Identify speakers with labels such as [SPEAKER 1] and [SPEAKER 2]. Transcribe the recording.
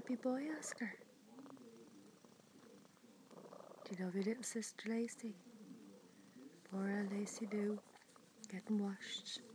[SPEAKER 1] happy boy, Oscar? Do you love your little sister Lacey? Poor old Lacey Boo, getting washed.